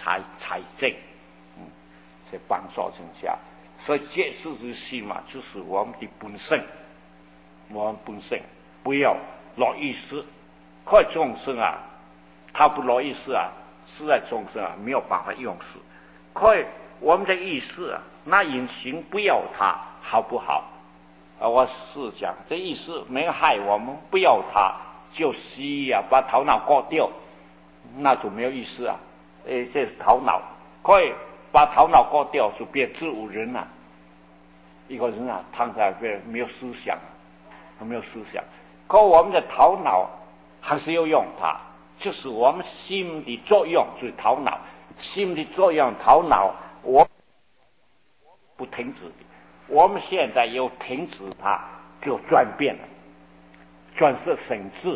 财政，去帮助人家。所以戒世之心嘛，就是我们的本身，我们本身不要落意识。快众生啊，他不落意识啊，实在众生啊没有办法用事。快我们的意识啊，那隐形不要它，好不好？我是讲这意识没害我们，不要它，就是把头脑割掉，那就没有意思啊。这是头脑，可以把头脑割掉，就变植物人了。一个人啊，躺在这没有思想，没有思想。可我们的头脑还是要用它，就是我们心的作用就是头脑，心的作用头脑我不停止的。我们现在又停止它，就转变了，转是神智，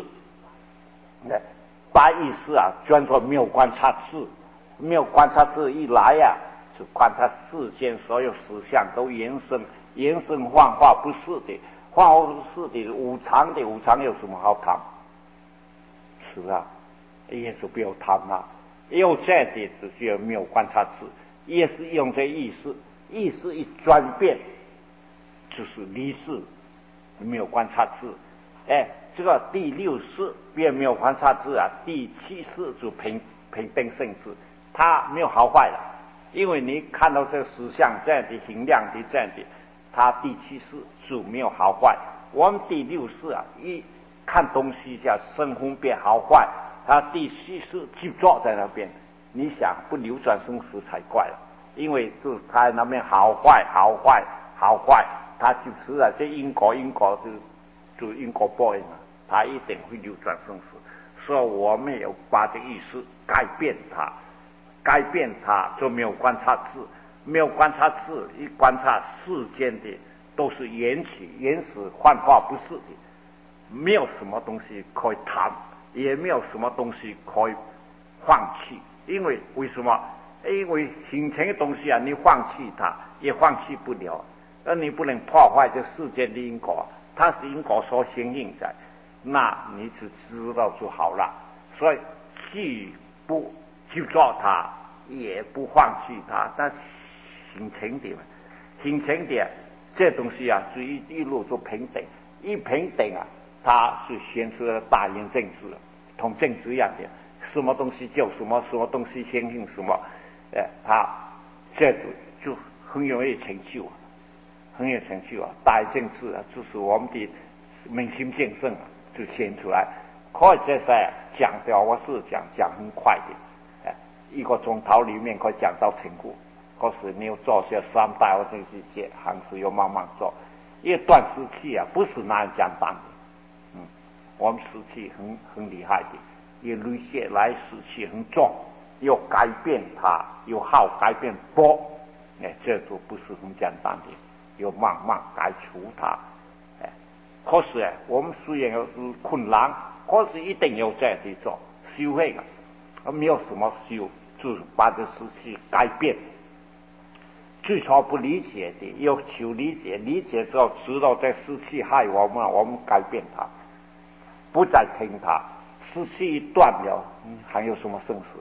把意识啊转作没有观察智，没有观察智一来呀，就观察世间所有思想都延伸幻化不是的，幻化不是的，无常的，无常有什么好谈？是啊，也是不要谈啊。有这的只需要没有观察智，也是用这意识，意识一转变。就是离世没有观察智，这个第六世便没有观察智啊，第七世就平等性智，它没有好坏了，因为你看到这个实相这样的衡量的这样的，它第七世就没有好坏。我们第六世啊，一看东西叫生分辨好坏，它第七世就坐在那边，你想不流转生死才怪了，因为就它那边好坏。他就是啊，这因果就因果报应啊，他一定会流转生死。所以我们要把这意识改变它就没有观察智，没有观察智，一观察世间的都是缘起原始幻化不是的，没有什么东西可以谈，也没有什么东西可以放弃。因为为什么？因为形成的东西啊，你放弃它也放弃不了。而你不能破坏这世间的因果，它是因果所相应在，那你只知道就好了。所以既不去做它，也不放弃它，但形成的这东西啊，就一路就平等，一平等啊，它是显出了大言政治，同政治一样的，什么东西就什么东西相应什么，它这就很容易成就。很有成就啊！大政治啊，就是我们的民心建设啊，就显出来。可以这些讲掉，我是讲很快的，1个钟头里面可以讲到成果。可是你要做些3代或者是些，还是要慢慢做。一段时期啊，不是那样简单的。我们时期很厉害的，也累些来时期很重，要改变它，又好改变波，这都不是很简单的。要慢慢改除它，可是我们虽然有困难，可是一定要这样去做修行啊，没有什么修，就是把这事情改变。最初不理解的，要求理解，理解之后知道这事情害我们改变它，不再听它。事情一断了，还有什么生死？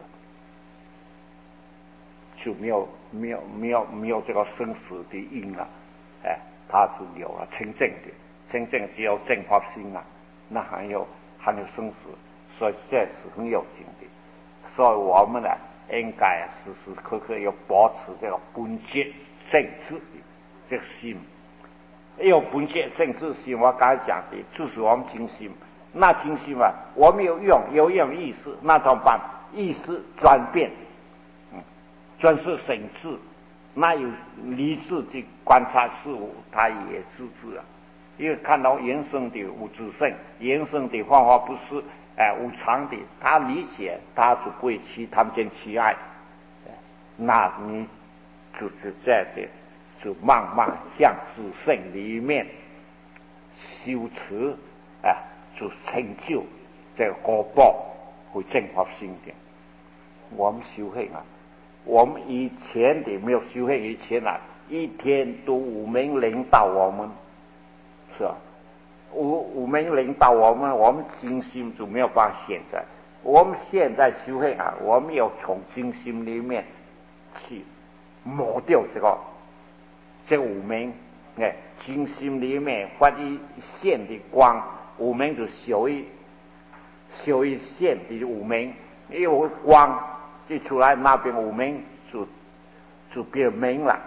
就没有这个生死的因了。它是有了清净只有正法心啊，那还有生死，所以这是很有劲的。所以我们呢，应该时时刻刻要保持这个本觉正知的这个心。有本觉正知心，我刚才讲的就是我们精心。那精心啊，我们有用意识，那怎么办？意识转变，转是神智。那有理智去观察事物，他也知啊，因为看到原生的无自性，原生的幻化不是无常的，他理解，他就不会去贪见其爱，那你就是这样的，就慢慢向自性里面修持，就成就这个果报，会正法心的。我们修行啊。我们以前的没有修行以前啊，一天都5名领导我们，是吧？5名领导我们精心就没有办法现在。 我们现在修行啊，我们要从精心里面去抹掉这无明，精心里面发一线的光，无明就修一线的无明，有光就出来，那边无明就变明了，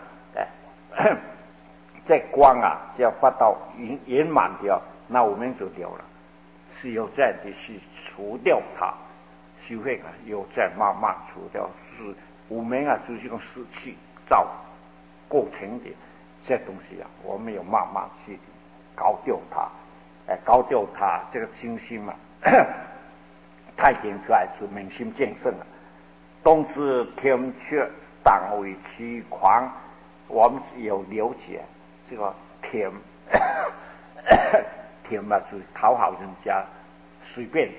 这光啊，只要发到圆满掉，那无明就掉了，是有这样的去除掉它。修行啊，有在慢慢除掉，是无明啊，就是用湿气造构成的这东西啊，我们要慢慢去搞掉它，搞掉它这个清心嘛，太显出来是明心见性了。冬至天阙，当为其狂，我们有了解这个天天嘛，是讨好人家，随便。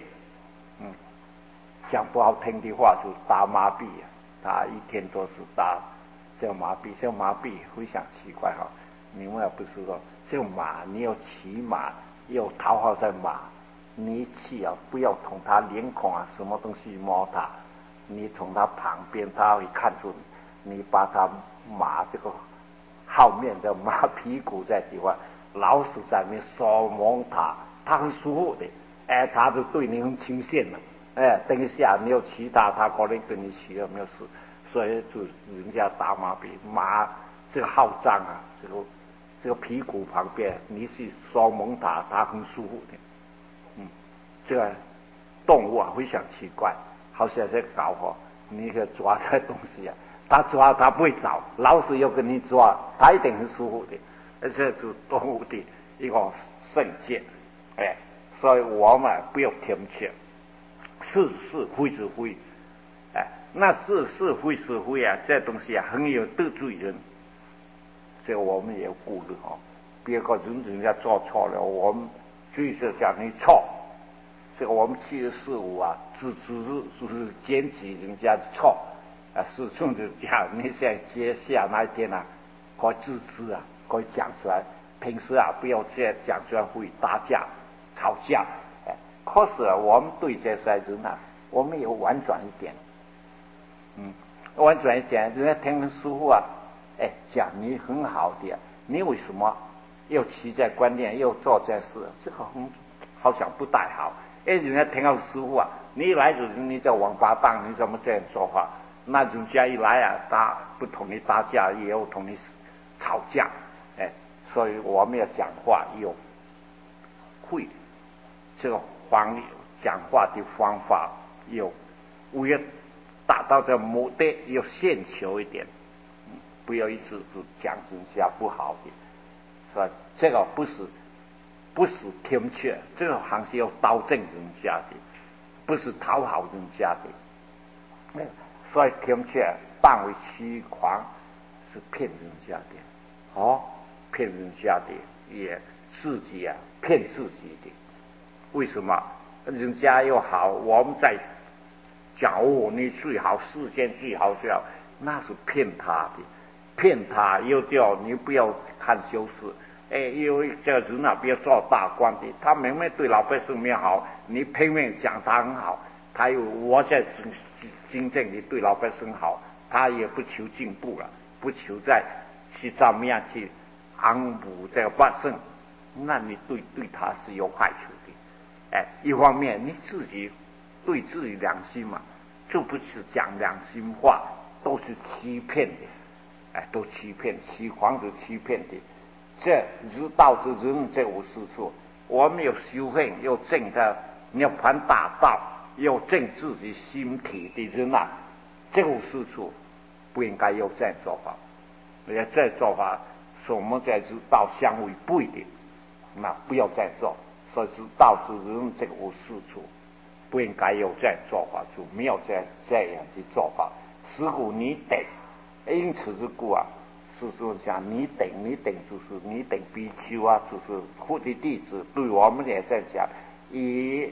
讲不好听的话就打麻痹啊，他一天都是打这个麻痹，这个麻痹非常奇怪哈。你们也不是说这个马，你要骑马又讨好在马，你去啊不要从他脸孔啊什么东西摸他，你从他旁边他会看出你把他马这个后面的马屁股在地方，老鼠在那边手摸他，他很舒服的，他就对你很亲切了。等一下你有其他，他可能跟你骑了没有事，所以就人家打马比马这个好脏啊，这个屁股旁边你去手蒙它，它很舒服的。这个动物啊非常奇怪，好像在搞你去抓这东西啊，他抓他不会找，老鼠要跟你抓，他一定很舒服的，而且是动物的一个圣洁，所以我们不要天谴。是非是非，那是非是非啊，这东西啊很有得罪人，这个我们也要顾虑别个人家做错了，我们就是讲你错，这个我们7/4/5啊，就是检举人家的错，是顺着讲，你现在接下那一天啊，可以自知啊，可以讲出来，平时啊不要这样讲出来会打架吵架。可是我们对这些人啊，我们有婉转一点，婉转一点，人家听师傅啊，讲你很好的，你为什么又持这观念，又做这事？这个好像不太好。人家听到师傅啊，你一来就你叫王八蛋，你怎么这样说话？那人家一来啊，不同你打架，也有同你吵架，所以我们要讲话有会这个。讲话的方法为了达到这目的要献求一点，不要一直是讲人家不好的，所以这个不是天阙，这个行是要刀正人家的，不是讨好人家的，所以天阙当为欺狂，是骗人家的，骗人家的也自己啊骗自己的。为什么人家又好，我们在讲你最好，世间最好，那是骗他的，骗他又叫你不要看修饰，因为这个人啊，不要做大官的，他明明对老百姓没好，你拼命讲他很好，他又我在真正的对老百姓好，他也不求进步了，不求再去怎么样去安抚这个百姓，那你对他是有害处的。一方面你自己对自己良心嘛，就不是讲良心话，都是欺骗的，都欺骗，欺狂是欺骗的。这日道之人这无是处，我们有修行，有正的，你要传大道，有正自己心体的人啊，这无是处，不应该有这样做法。而且这做法是我们在日道相违背的，那不要再做。所以是道之人这个无是处，不应该有这样做法，就没有这样的做法。此故你等，因此之故啊，是说讲你等就是你等比丘啊，就是佛的弟子，对我们也在讲，以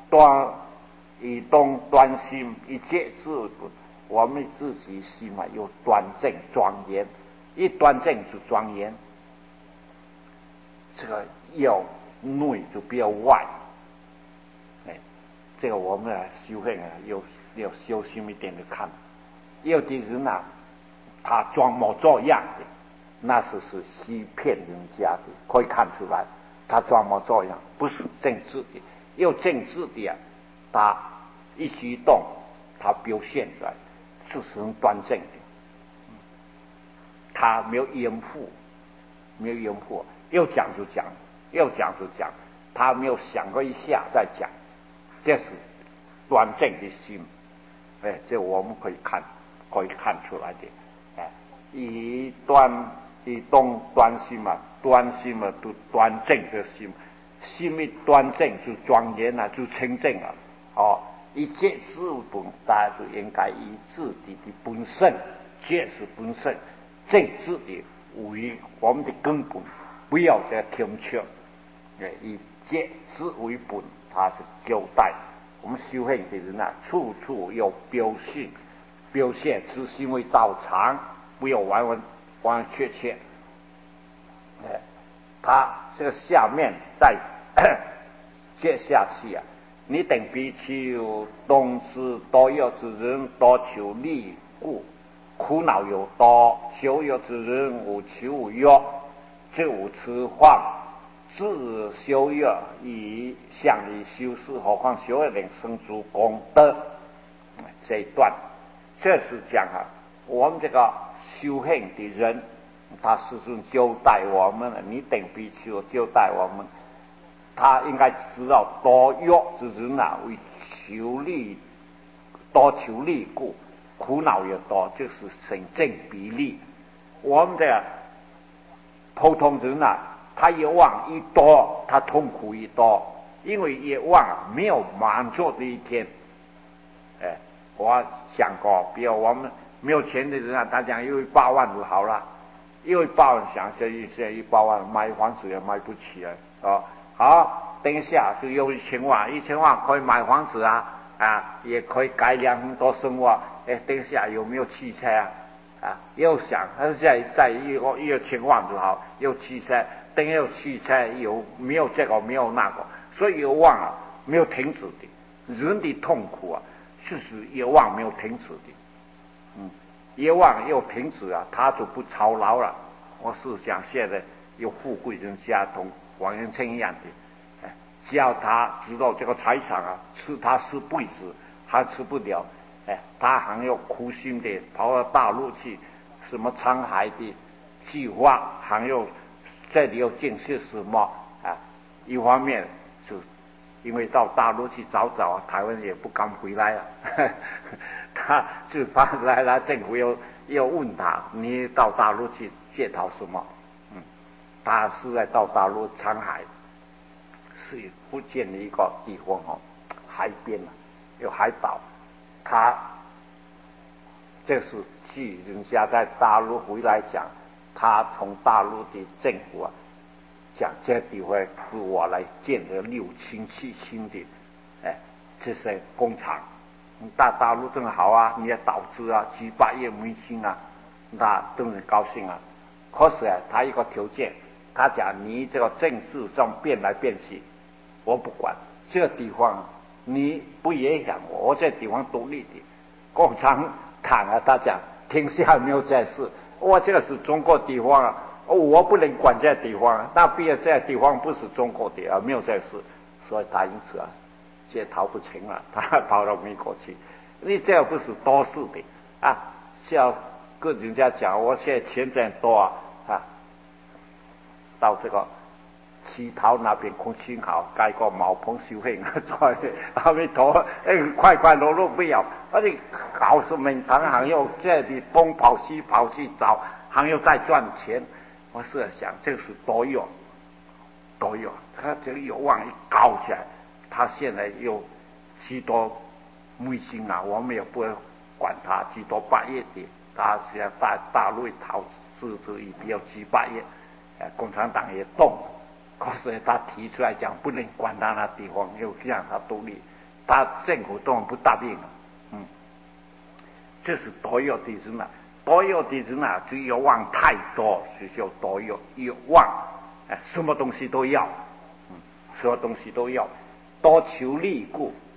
动端心，一切自我们自己心嘛，有端正庄严，一端正就庄严，这个要内就不要外， 这个我们修行要小心一点的看。有的人他装模作样的，那是欺骗人家的，可以看出来，他装模作样，不是正直的。有正直的他一举动，他表现出来是很端正的，他没有掩护，要讲就讲，他没有想过一下再讲，这是端正的心。这我们可以看出来的。以动端心嘛，端心嘛都端正的心，心一端正就庄严就清净了。一切事物大家就应该以自己的本身，皆是本身正直的为我们的根本，不要再停缺。以皆事为本，它是交代我们修行的人处处要表现自心为道场，不要完全。他这个下面再接下去你等比丘动之多有之人，多求利故，苦恼有多；求有之人，无求无药，这无痴幻。自修业以向以修饰，何况修业能生诸功德。这一段这是讲我们这个修行的人，他始终交代我们你等比丘交代我们，他应该知道多欲之人为多求利故，苦恼也多，就是成正比例。我们的普通人他业望一多，他痛苦一多，因为业望没有满足的一天。我想过，比如我们没有钱的人他讲有8万就好了，因为8万想现在100万买房子也买不起好，等一下就有1000万，1000万可以买房子也可以改良很多生活。等一下有没有汽车又想现在有1000万就好，有汽车，等有汽车有没有这个没有那个，所以有望没有停止的。人的痛苦就是业望没有停止的。业望又停止他就不操劳了。我是想现在有富贵人家同王元清一样的，只要他知道这个财产他吃辈子还吃不了，他还要苦心的跑到大陆去，什么沧海的计划，还要这里要建设什么一方面是因为到大陆去找台湾也不敢回来他就怕来了政府要问他，你到大陆去借讨什么？他是在到大陆沧海，是福建的一个地方海边有海岛，他这是据人家在大陆回来讲，他从大陆的政府讲这地方是我来建的6轻7轻的这些工厂。大陆正好你也导致7、8亿美金那都很高兴可是他一个条件，他讲你这个政事上变来变去我不管，这个地方你不影响我这地方独立的。共产党他讲天下没有这事，我这个是中国地方我不能管这地方，那毕竟这地方不是中国的没有这事，所以他因此这逃不成了，他跑到美国去。你这不是多事的像跟人家讲，我现在钱这样多到这个乞讨那边空气好，盖个茅棚修行阿弥陀快乐乐不要，你搞什么堂还要这里东跑西跑去找，还要再赚钱。我是想这个是多有，他这个有望一高起来，他现在有许多美金我们也不会管他几多8亿的，他现在大陆投资也比较7、8亿，共产党也动，可是他提出来讲不能管他那地方，又让他独立，他政府都不答应这是多有的人多有的人就有望太多，就叫多有望什么东西都要，什么东西都要，多求利故，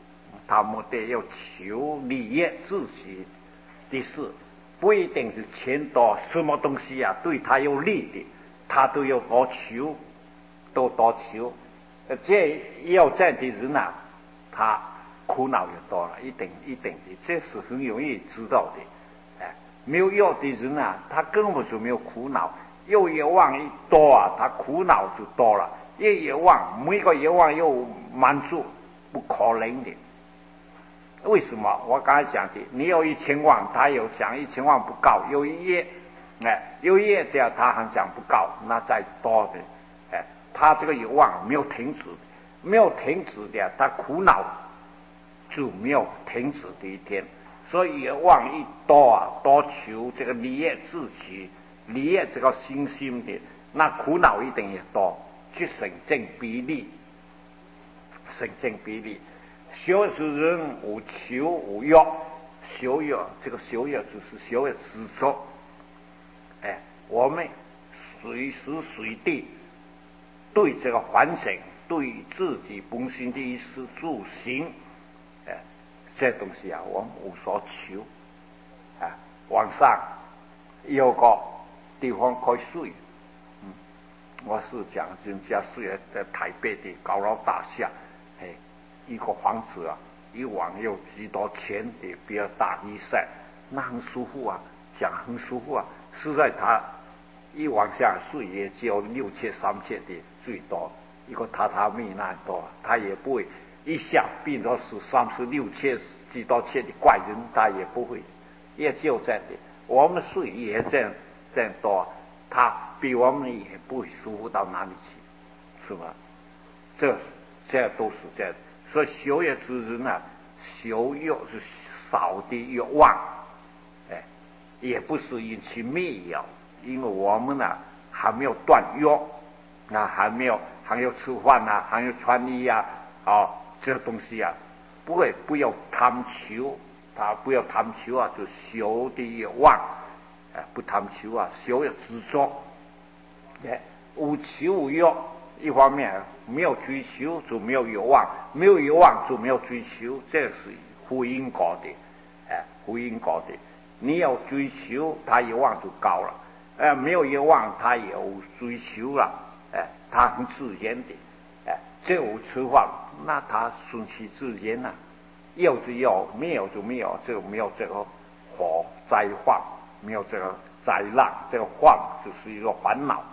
他目的要求利益自己的事，不一定是钱多，什么东西啊对他有利的，他都要多求，都多求。这要这样的人啊，他苦恼就多了，一定的，这是很容易知道的。没有要的人啊，他根本就没有苦恼。有愿望一多啊，他苦恼就多了。愿望每个愿望要满足，不可能的。为什么？我刚才讲的，你有1000万，他有想1000万不够，有1亿，有1亿的他还想不够，那再多的，他这个愿望没有停止，没有停止的，他苦恼就没有停止的一天。所以愿望一多啊，多求这个利益自己，利益这个心的，那苦恼一定也多，去成正比例，成正比例。修是人无求无欲，修欲这个修欲就是修欲执着。我们随时随地对这个环境，对自己本身的衣食住行，这东西啊，我们无所求。晚上有个地方可以睡，我是讲人家睡在台北的高楼大厦，一个房子啊，一晚有几多钱的比较大一些，那很舒服啊，讲很舒服啊。实在他一晚下睡也只有6千3千的最多，一个榻榻米那多，他也不会一下变成是36千几多千的怪人，他也不会，也就这样的。我们睡也这样多，他比我们也不会舒服到哪里去，是吧？这都是这样的。所以修业之人啊，修欲是少的欲望，也不是引起灭有，因为我们呢还没有断欲，还有吃饭啊，还有穿衣啊，这东西啊，不要贪求，他不要贪求啊，就修的欲望，不贪求啊，修要执着，无求无欲。一方面没有追求就没有欲望，没有欲望就没有追求，这是互因果的，互因果的。你有追求，他欲望就高了；没有欲望，他有追求了，他很自然的，这无吃饭，那他顺其自然啊，有就有，没有就没有，就没有这个灾患，没有这个灾难，这个患就是一个烦恼，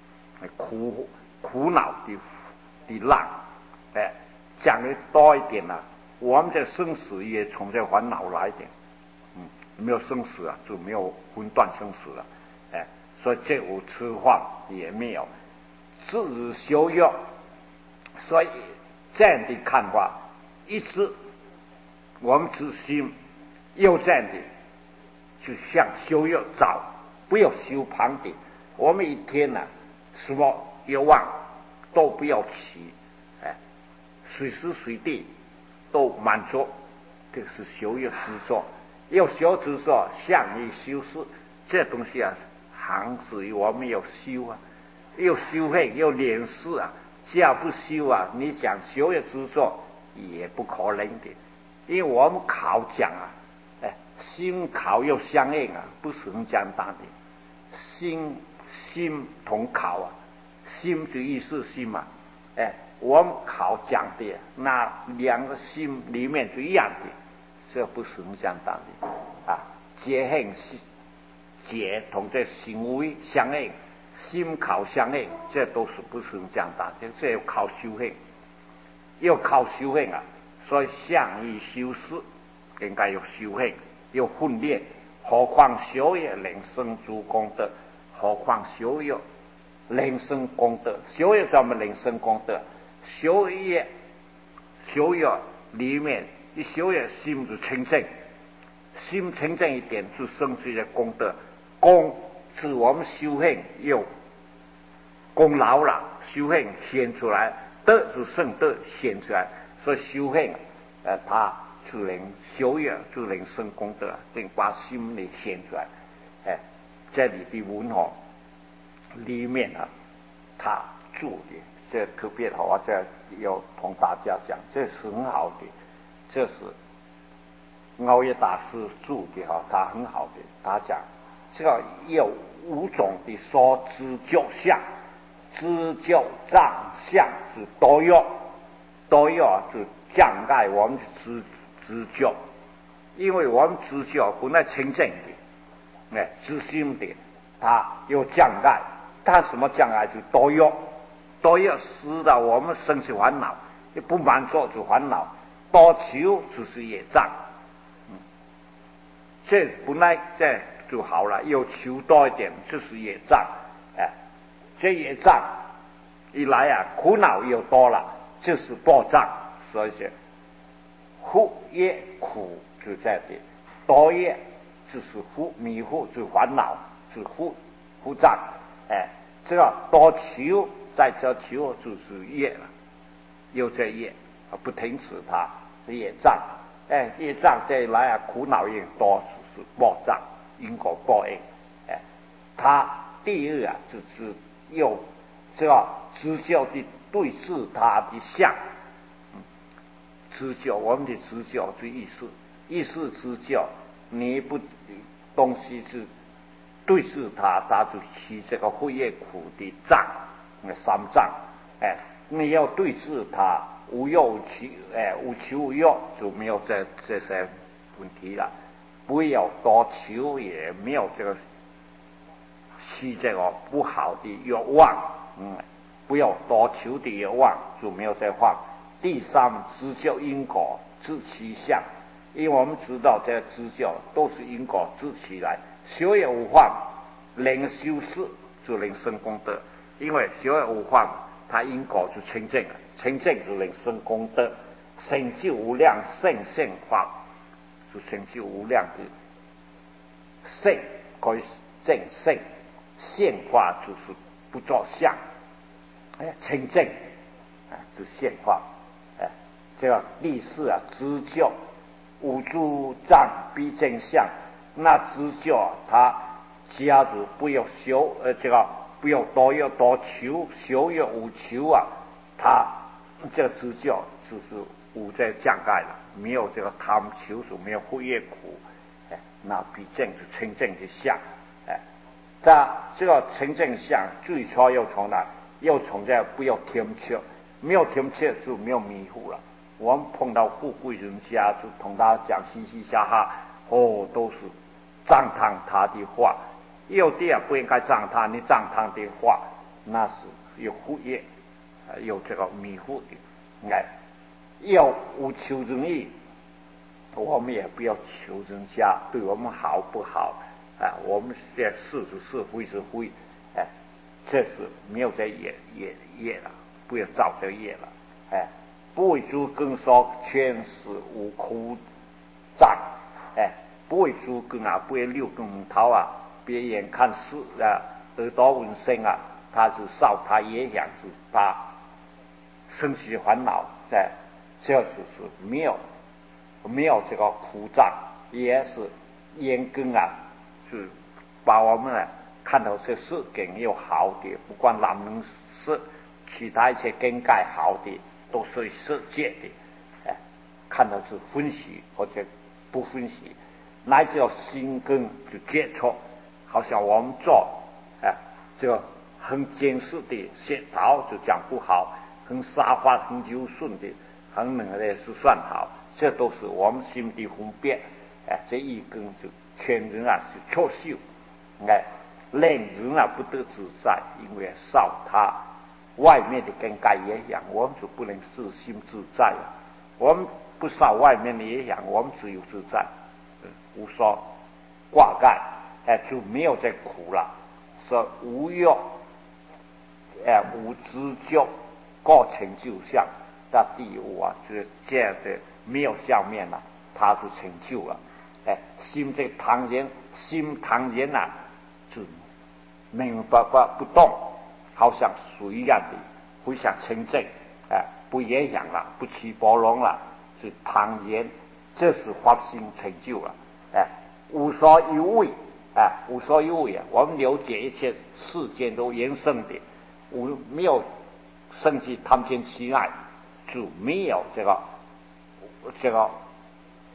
苦恼的浪，讲的多一点啊，我们这生死也从这烦恼来的，没有生死啊，就没有分段生死了，所以这无吃饭也没有，自日修欲，所以这样的看法，一直我们自心又这样的，就向修欲找，不要修旁的，我们一天呢，什么欲望都不要起，随时随地都满足，这是修欲执着。要修执着，向以修饰，这东西啊，行止于我们要修啊，要修行，要练事啊。只要不修啊，你想修欲执着也不可能的，因为我们考讲啊，心考又相应啊，不是很简单的。心同考啊，心就意识心嘛，我们考讲的那2个心里面是一样的，这不是很简单的啊。结行结同这行为相应，心考相应，这都是不是很简单的，这要靠修行，要靠修行啊。所以向以修饰，应该有修行，有训练。何况修业能生诸功德，何况修业能生功德，修业专门能生功德。修业里面，一修业心就清净，心清净一点就生出的功德。功是我们修行有功劳了，修行显出来，德是圣德显出来，所以修行它就能修业就能生功德，能把心里显出来。这里的文化里面啊，他做的这特别好啊，这要同大家讲，这是很好的。 这是熬夜大师注的哈，他很好的，他讲这个有5种的说知觉相，知觉障相是都有就障碍我们的知觉，因为我们知觉本来清净的，知心的，它有障碍，它什么障碍就都有使得我们生起烦恼，不满足就烦恼，多求就是业障。这本来这就好了，又求多一点就是业障，这业障一来啊，苦恼又多了，就是报障。所以说惑业苦就在这，多业就是迷惑，就是烦恼，是惑障。这个多求再这求就是业了，有这业不停止它业障。业障这一来啊，苦恼也多，就是报障，因果报应。他第二啊，就是有这个知觉的对治他的相。知觉，我们的知觉就意识知觉，你不东西是对治它，它就起这个惑业苦的障，3障。你要对治它，无求无有，就没有这些问题了。不要多求，也没有这个起这个不好的欲望。不要多求的欲望，就没有这放。第3，知觉因果知其相，因为我们知道这知觉都是因果知其来，修业无放，能修饰就能生功德。因为修业无放，它因果就清净了，清净就能生功德，成就无量圣性法，就成就无量的圣，可以正圣，现化就是不作相，清净就现化。这个第4啊，知觉无诸障必正相。那知觉它假如不要修，这个不要多求，修又无求啊，它这个知觉就是无这障碍了，没有这个贪求，就没有惑业苦。那必正就清净的相。这个清净相最初要从哪？要从这不要添缺，没有添缺就没有迷糊了。我们碰到富贵人家，就同他讲嘻嘻哈哈，都是赞叹他的话。有的不应该赞叹，你赞叹的话，那是有惑业，有这个迷惑的。要无求人意，我们也不要求人家对我们好不好。我们这是非是非，这是没有这业了，不要造这业了。不为诸根说全是无苦障。不为诸根啊，不为6根头啊，别眼看事得多闻声啊，他是受他也想是他生起烦恼。这就是没有这个苦障，也是眼根啊，是把我们看到这事根有好的，不管男人是其他一些根盖好的，都是世界的。看到是欢喜或者不欢喜，乃至要心根就接触，好像我们做这个很坚实的舌头就讲不好，很沙发很柔顺的，很冷的是算好，这都是我们心的分别。这一根就全人是错秀，令人不得自在，因为受他外面的根盖影响，我们就不能自心自在了。我们不受外面的影响，我们自由自在，无所挂盖，就没有这苦了。说无欲，无知觉，各成就相。那第5啊，就是这样的，没有相面了，他就成就了。心这唐人就明白不动，好像水一样的，非常清净。不影响了，不起波浪了，是唐然，这是发心成就了。无所欲为，无所欲为啊！我们了解一切世间都原生的，没有生起贪嗔痴爱，就没有这个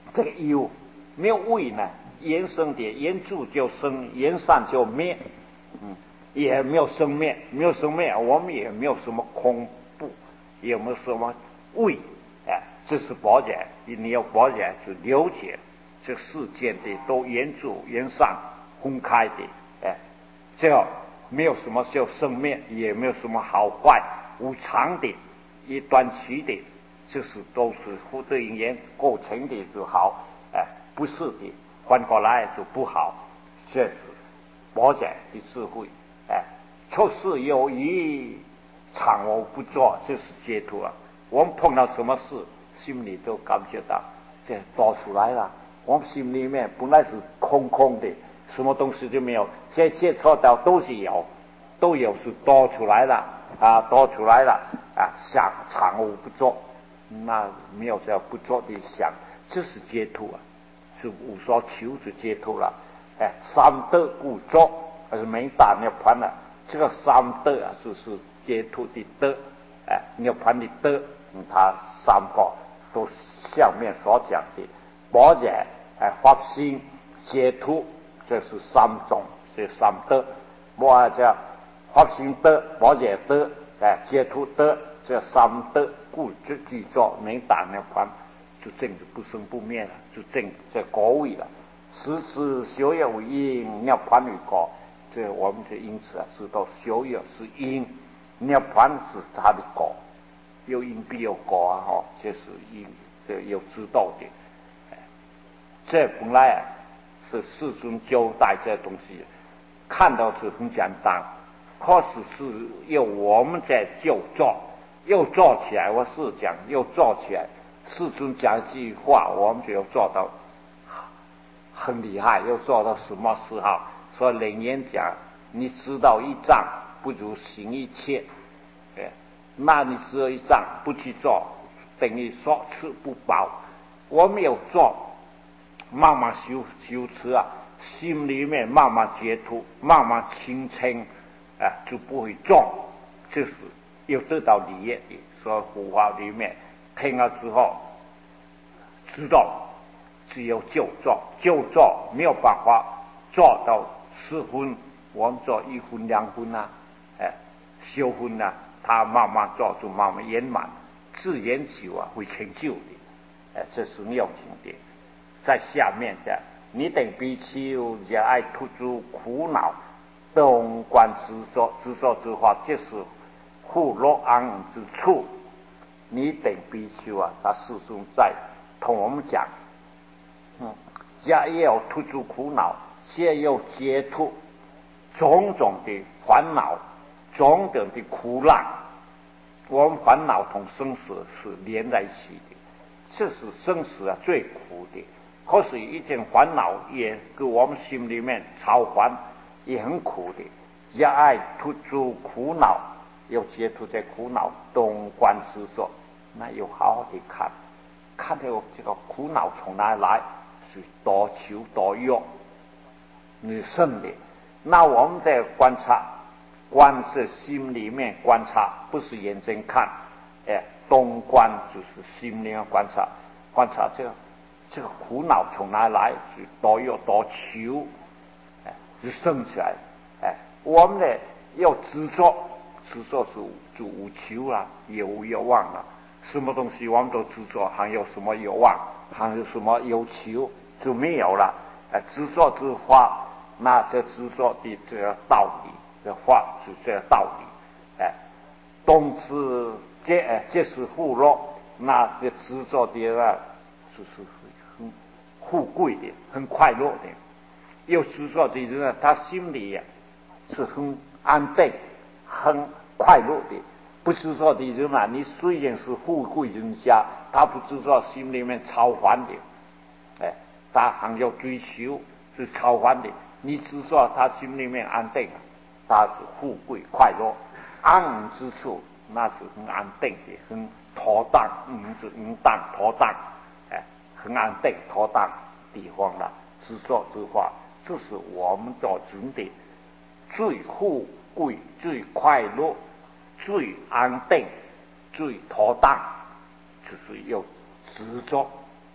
这个有没有为呢？言生的言住就生，言散就灭，也没有生灭，没有生灭，我们也没有什么恐怖，也没有什么为，这是保解。你要保解就了解这世间的都言住言散分开的，这没有什么叫生灭，也没有什么好坏无常的，一短期的，这是都是互对因缘构成的就好，不是的，反过来就不好，这是保解的智慧，处事有余，常我不做，这是解脱啊。我们碰到什么事，心里都感觉到这多出来了。我们心里面本来是空空的，什么东西就没有，这接触到都是有，都有是多出来了多出来了想常我不做，那没有叫不做的想，这是解脱啊，是无所求就解脱了。三德故作，还是没打涅槃了。这个三德就是解脱的德，涅槃的德，它三个都下面所讲的保解、发心、解脱，这是三种，这三德。我叫发心德、保解德、解脱德，这三德故具作没打涅槃，就证是不生不灭了，就证这果位了。实质修业为因，涅槃为果。这我们就因此知道修业是因，涅槃是它的果，有因必有果这是因，这有知道的。这本来是世尊交代这东西，看到是很简单，可是是由我们在就做，又做起来。我是讲又做起来，世尊讲一句话，我们就要做到很厉害，又做到什么时候？所以楞严讲，你知道一丈不如行一切，那你知道一丈不去做，等于说吃不饱。我没有做，慢慢修持心里面慢慢解脱，慢慢清清就不会重，这是有得到理业的。所以佛法里面听了之后，知道只有就做没有办法做到4分，我们做1分2分修分他慢慢做就慢慢圆满，自然久会成就的，这是要紧的。在下面的，你等比丘热爱突出苦恼，动观执着之法，这是护乐安之处。你等比丘他始终在同我们讲，家也有突出苦恼，皆有解脱种种的烦恼，种种的苦难。我们烦恼同生死是连在一起的，这是生死最苦的。可是一点烦恼也给我们心里面超烦，也很苦的。热爱突出苦恼，又解脱在苦恼动观执着，那又好好的看到这个苦恼从哪来，是多求多欲你生的。那我们在观察，是心里面观察，不是眼睛看，动观就是心里面观察这个苦恼从哪来，是多欲多求，就生起来。我们呢要执着是就无求也无有望了。什么东西我们都执着，还有什么有望，还有什么有求就没有了。执着之法，那这执着的这个道理的话，是这个道理。东知皆是富乐，那这执着的就是很富贵的，很快乐的。有执着的人他心里是很安定、很快乐的。不执着的人你虽然是富贵人家，他不执着，心里面超凡的，他还要追求是超凡的。你执着，他心里面安定，他是富贵快乐，安稳之处，那是很安定的，很妥当，是妥当，很安定妥当地方了。执着之话，这是我们所寻的最富贵、最快乐、最安定、最妥当，就是要执着。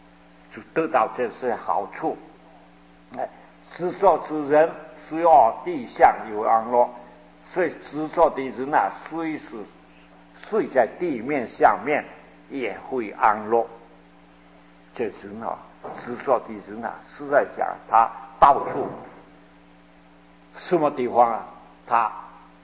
就得到这些好处。执着之人虽然地上有安乐，所以执着的人啊，虽是睡在地面上面也会安乐。这人啊，执着的人啊，是在讲他到处什么地方啊，他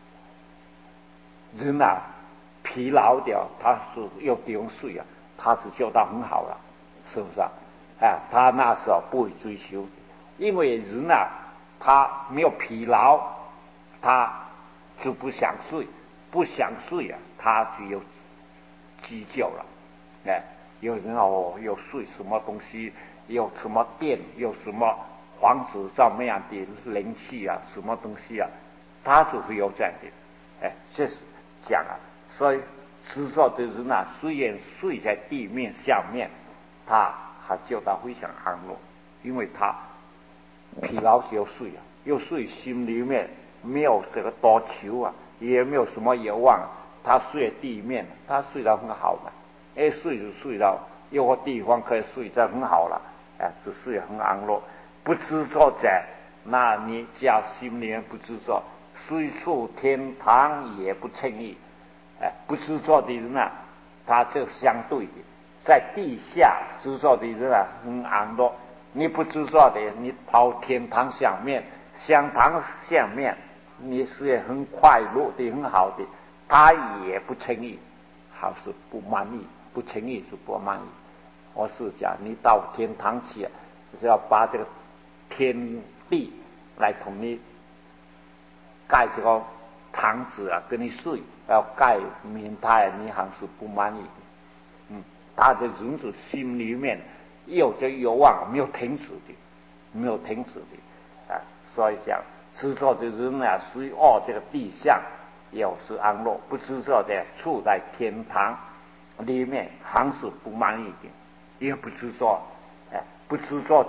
人啊疲劳掉，他是有地方睡啊，他就觉得很好了，是不是啊？他那时候不会追求，因为人啊，他没有疲劳，他就不想睡，不想睡啊，他就有计较了。有人有睡什么东西，有什么电，有什么房子上面的灵气啊，什么东西啊，他就会有这样的。这是讲啊，所以执着的人啊，虽然睡在地面下面，他还觉得非常安乐，因为他疲劳就睡啊，又睡心里面没有这个多求啊，也没有什么愿望，他睡在地面，他睡得很好嘛。睡就睡到有个地方可以睡得很好了，就睡得很安乐。不执着在，那你只要心里面不执着，虽处天堂也不轻易。不执着的人啊，他就相对的，在地下执着的人啊很安乐。你不执着的，你跑天堂上面，香堂下面，你是很快乐的，很好的，他也不轻易，还是不满意。不轻易是不满意。我是讲，你到天堂去，就要把这个天地来同你盖这个堂子啊，跟你睡，要盖棉胎，你还是不满意的。他的人是心里面有这有望，没有停止的，没有停止的。所以讲，执着的人啊，虽这个地相也是安乐，不执着的处在天堂里面还是不满意的，也不执着。不执着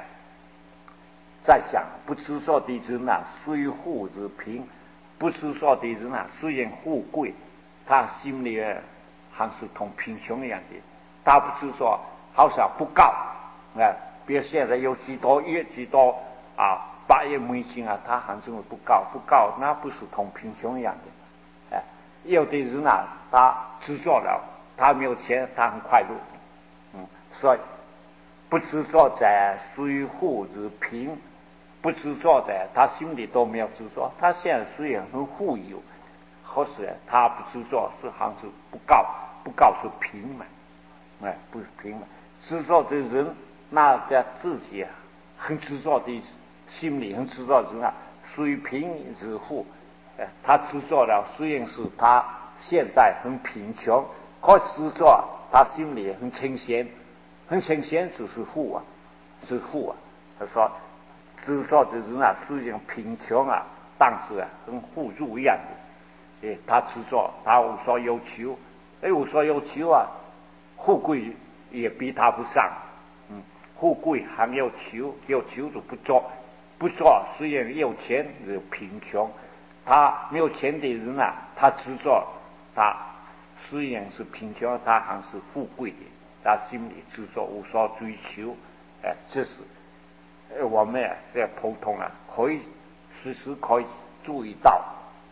在想，不执着的人啊，虽富之贫；不执着的人啊，虽然富贵，他心里还是同贫穷一样的。他不执着，好像不高。比如现在有几多亿几多8亿美金啊，他还是不高，不高，那不是同贫穷一样的。有的人啊，他执着了。他没有钱，他很快乐。所以不执着在虽富之贫，不执着在他心里都没有执着。他现在虽然很富有，可是他不执着，是好像是不高，不高是平嘛，不是平嘛。执着的人，那在自己很执着的心里很执着的人啊，虽贫之富，他执着了，虽然是他现在很贫穷。可执着，他心里很清闲，很清闲就是富啊，是富啊。他说，执着的人啊，虽然贫穷啊，但是很富足一样的。他执着，他无所有求，无所有求啊，富贵也比他不上。富贵还有求，有求就不做，不做虽然有钱也贫穷。他没有钱的人啊，他执着，他虽然是贫穷，他还是富贵的，他心里执着，无所追求。这是我们这普通可以时时可以注意到。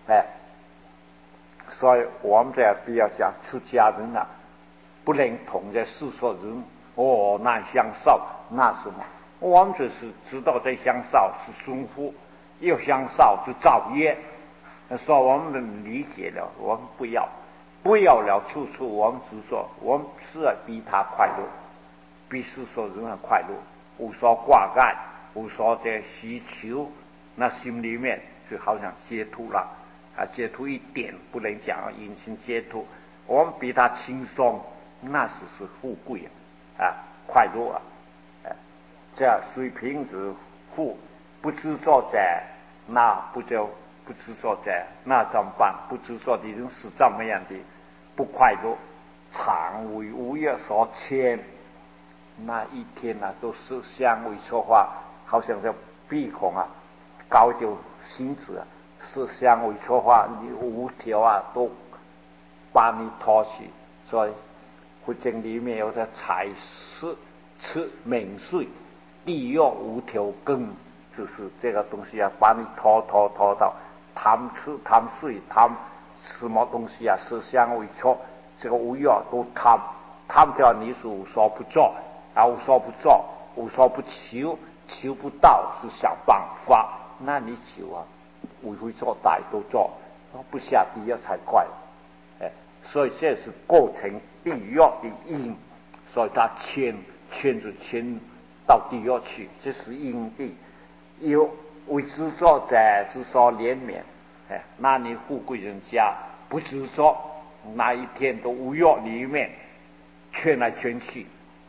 所以我们这比较想出家人不能同这世俗人那相少，那什么？我们只是知道这相少是顺服，又相少是造业。所以我们理解了，我们不要了处处我们执着，我们是要比他快乐，比世俗人快乐，无所挂碍，无所这需求，那心里面就好像解脱了。解脱一点不能讲隐形解脱，我们比他轻松，那是富贵快乐这样水平之富，不执着在那不执着在那怎么办？不执着的人是怎么样的不快乐？常为五欲所牵，那一天都是香味说话，好像这鼻孔高就心子是香味说话，你五条都把你拖去。所以佛经里面有个财施， 吃免税，地狱无条根，就是这个东西啊，把你拖到贪吃贪睡贪什么东西啊，色香味触，这个五欲都贪掉，你是无所不做啊，无所不做，无所不求，求不到是想办法，那你求啊，为非作歹都做，不下地狱才怪。所以这是构成地狱的因，所以他牵到地狱去，这是因地。有为执着者之所怜悯，那你富贵人家不执着，那一天都无欲里面圈来圈去，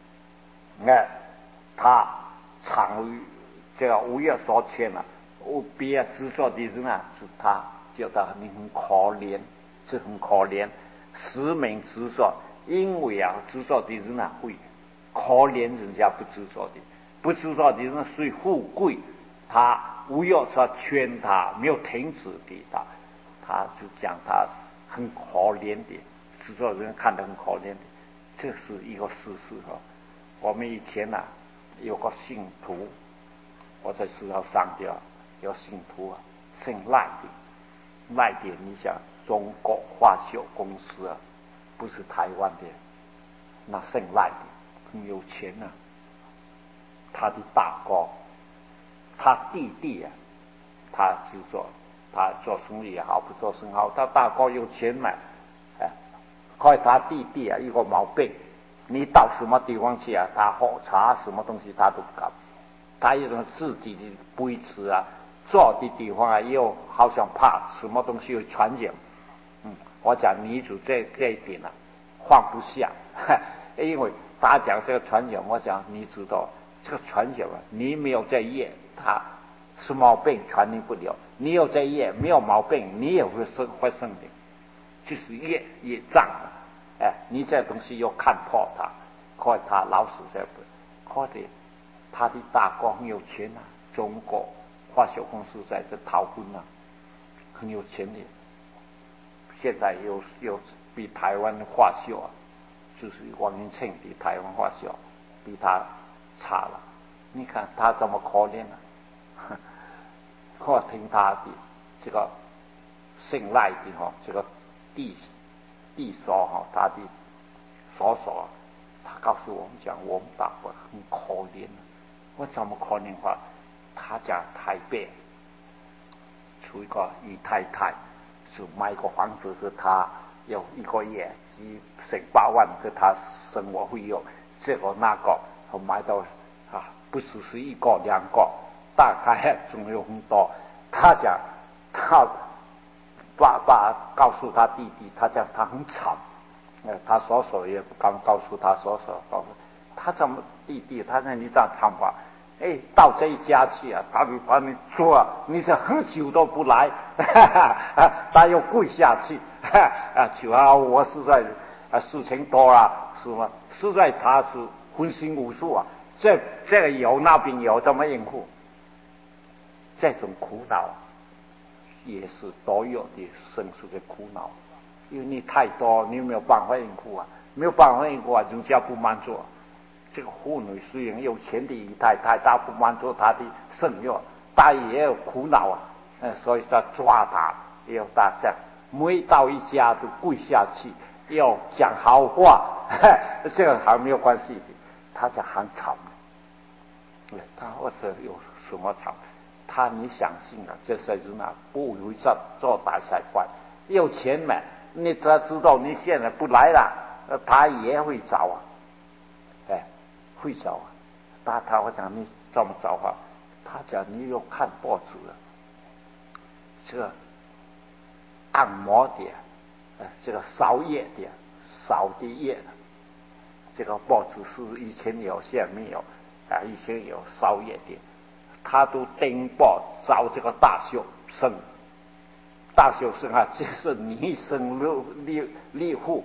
他常于这个无欲所牵了，别执着的人啊，是他觉得你很可怜，是很可怜。实名执着，因为啊，执着的人啊会可怜人家不执着的，不执着的人虽富贵，他无欲说圈他，没有停止给他就讲他很可怜的，执着人看得很可怜的，这是一个事实哈。我们以前啊有个信徒，我在石头上的有信徒啊，姓赖的，你想。中国化学公司啊，不是台湾的，那姓赖的很有钱啊。他的大哥，他弟弟啊，他执着，他做生意也好，不做生意好，他大哥有钱嘛，后来他弟弟啊一个毛病，你到什么地方去啊，他喝茶什么东西他都不搞，他有种自己的杯子啊，坐的地方啊，又好像怕什么东西会传染。我讲女主这一点啊，放不下，因为他讲这个传染，我讲你知道这个传染啊，你没有在业，他什么病传染不了；你有在业，没有毛病，你也会生的，就是业障啊。你这东西又看破他，可他老是在不，可的他的大哥很有钱啊，中国化学公司在这讨婚啊，很有钱的。现在有比台湾的化学啊，就是王云庆比台湾化学比他差了。你看他怎么可怜啊？我听他的这个姓赖的这个弟嫂他的嫂嫂，他告诉我们讲，我们大伯很可怜。我怎么可怜法？他家台北出一个姨太太。是买个房子给他，有一个月几成8万给他生活费用，这个那个，买到不只是一个两个，大概总有很多。他讲他爸爸告诉他弟弟，他讲他很惨，他嫂嫂也不敢告诉他嫂嫂，告诉他怎么弟弟，他说你这样惨法。到这一家去啊，他就把你捉啊，你是很久都不来，他又跪下去，求我实在事情多了，是吗？实在他是荤腥无数啊，这个有那边有，怎么应付？这种苦恼也是多有的生出的苦恼，因为你太多，你没有办法应付啊，没有办法应付啊，人家不满足。这个妇女虽然有钱的姨太太，她不满足她的圣欲，她也有苦恼啊，所以她抓她，要大家每到一家都跪下去，要讲好话，这个还没有关系的，他就很惨。他或者有什么惨？他你相信啊，这些人啊，不为做大才怪，有钱嘛，你只要知道你现在不来了，他也会找啊。会找啊，我讲你怎么找法？他讲你有看报纸了，这个按摩的，这个烧叶的，烧的叶的，这个报纸是以前有，现在没有啊，以前有烧叶的，他都登报找这个大学生啊，这是女生立户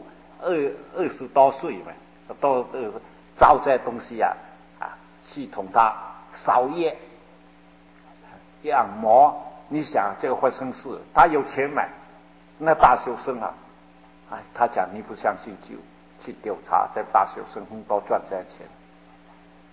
20多岁嘛，都找这东西啊，系统他烧业按摩，你想这个发生事，他有钱买，那大学生啊，他讲你不相信就去调查，这大学生很多赚这些钱，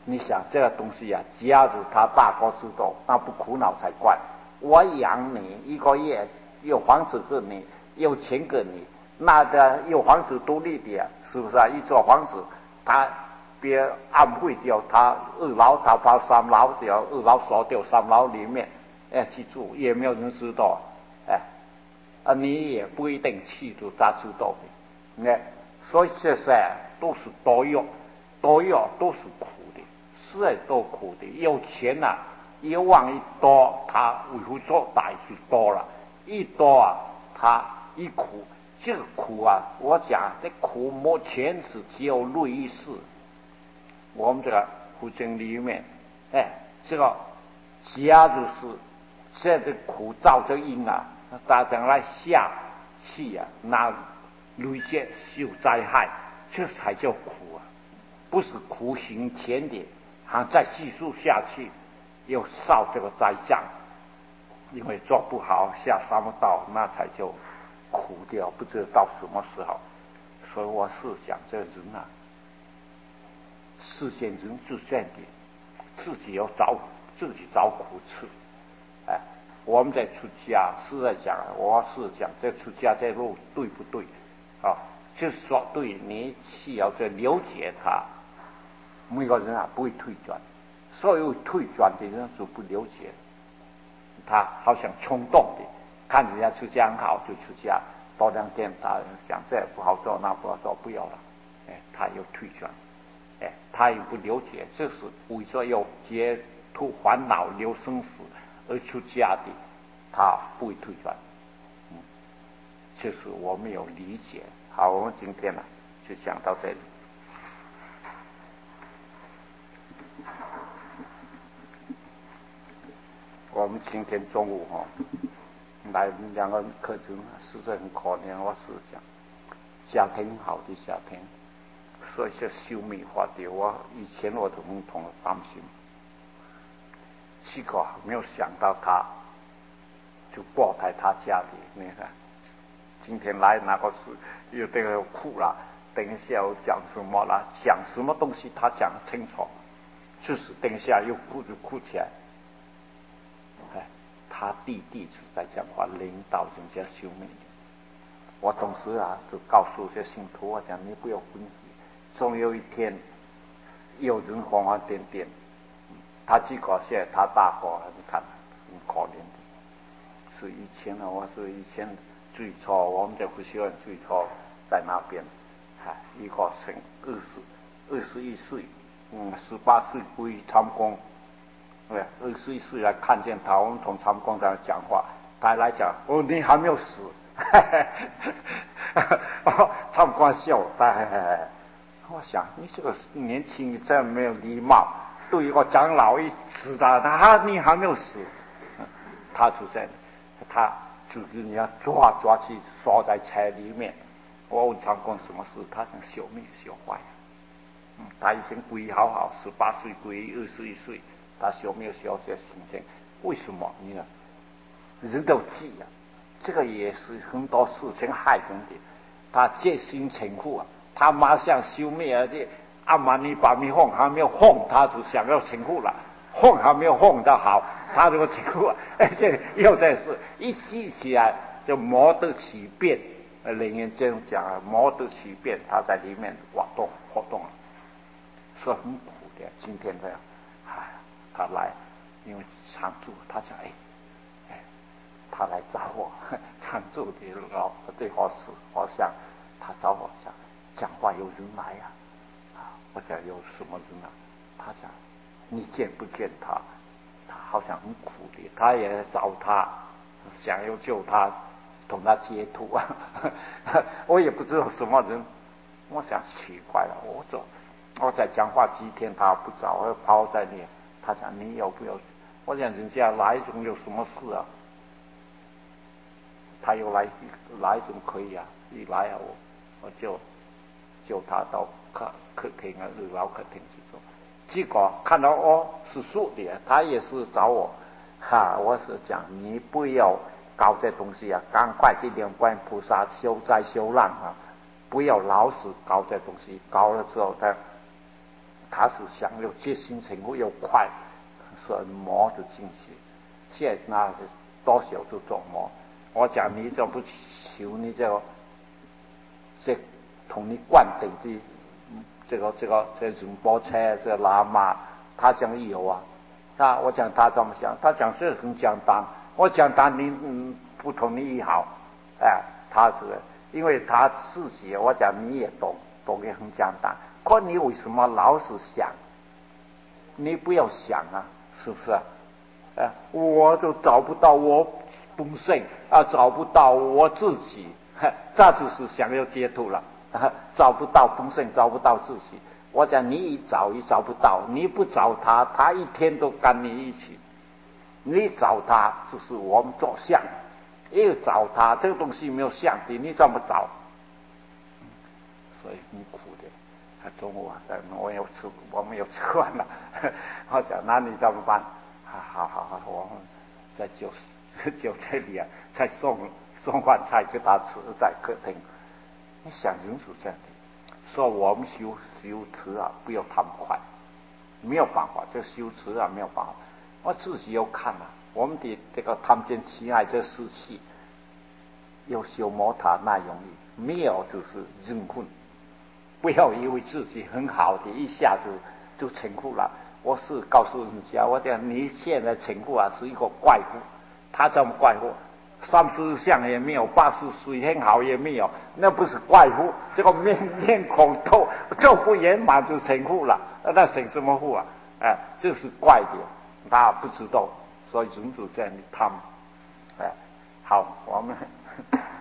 你想这个东西啊，假如他大哥知道，那不苦恼才怪。我养你一个月，有房子给你，有钱给你，那个有房子独立的，是不是啊？一座房子，他别安慰掉他二楼，他把三楼掉，二楼锁掉，三楼里面去住，也没有人知道，你也不一定去住他知道的，所以这些都是都有都是苦的，是都苦的。有钱啊，欲望一多，他为乎做大就多了，一多啊，他一苦，这个苦啊，我讲这苦目前是只有类一事。我们这个苦经里面，这个假如是这个苦造这因啊，大将来下去啊，那累积受灾害，这才叫苦啊，不是苦行前的，还再继续下去，又受这个灾障，因为做不好下三道，那才叫苦掉，不知道到什么时候。所以我是讲这个人啊。世间人就这样的，自己要自己找苦吃。我们在出家是在讲，我是讲这出家这路对不对啊？就是说对，你需要在了解他。每个人啊不会退转，所有退转的人就不了解，他好像冲动的，看人家出家很好就出家，多两天他想这不好做那不好做，不要了，他又退转。他也不了解，这是为着要解脱烦恼、留生死而出家的，他不会退转。这是我们有理解。好，我们今天呢就讲到这里。我们今天中午来两个课程，实在很可怜。我是讲家庭好的家庭。所以是修美化的，我以前我都很担心，结果没有想到他就报在他家里。你看，今天来那个是有这个哭了，等一下我讲什么了，讲什么东西他讲得清楚，就是等一下又哭就哭起来。他弟弟就在讲话，领导人家修美。我当时啊就告诉这信徒，我讲你不要分析。总有一天，有人疯疯癫癫，他结果现在他大哥，你看很可怜的。是以前呢，我是以前最初我们在福修院最初在那边，一个成21岁，18岁归参公，21岁来看见他，我们同参公在那讲话，他来讲，你还没有死，参公笑，我想你这个年轻人这样没有礼貌，对一个长老一指他，你还没有死，他就在，他就给人家抓去锁在车里面。我问长公什么事，他想小命小坏，他以前归好，18岁归21岁，他小命小些心情，为什么呢？人都记啊，这个也是很多事情害人的，他戒心成苦啊。他马上消灭了的，阿玛尼把米哄还没有哄，他就想要成苦了，哄还没有哄得好，他就成苦了。这又在是一记起来就魔得其变，人人这样讲啊，魔得其变，他在里面活动了，所以很苦的。今天这样，他来，因为常住，他讲他来找我，常住的老最好是好像他找我讲话有人来我讲有什么人啊？他讲你见不见他？他好像很苦的，他也找他，想要救他，同他接触我也不知道什么人，我想奇怪了，我在讲话几天他不找，我跑在那，他讲你要不要？我讲人家来总有什么事啊？他又来总可以啊，一来我就他到客厅啊，2楼客厅去做。结果看到是素的，他也是找我，我是讲你不要搞这东西啊，赶快去念观菩萨修灾修难不要老是搞这东西，搞了之后他是想要决心成佛又快，所以魔就进去。现在那多少就做魔。我讲你就不修，你这同你灌顶这个仁波切这喇嘛，他想有啊。我讲他怎么想？他讲这很简单。我讲他你不同你也好，他是因为他自己，我讲你也懂也很简单。可你为什么老是想？你不要想啊，是不是啊？我都找不到我本性啊，找不到我自己，这就是想要解脱了。找不到本性，找不到自己。我讲你一找也找不到，你不找他，他一天都跟你一起。你找他就是我们做相，一找他这个东西没有相的，你怎么找？所以很苦的。中午啊，我没有吃完了。我讲那你怎么办？好，我们在就这里啊，才送饭菜给他吃，在客厅。你想清楚这样的，说我们修持啊，不要贪快，没有办法，这修持啊没有办法。我自己有看啊，我们的这个贪见痴爱这四气，要修摩他那容易，没有就是忍困。不要以为自己很好的，一下就成佛了。我是告诉人家，我讲你现在成佛啊，是一个怪物。他怎么怪物？30相也没有，80岁很好也没有，那不是怪物。这个面孔都不圆满就成佛了，那成什么佛啊？这是怪的，他不知道，所以人就这样的贪。好，我们。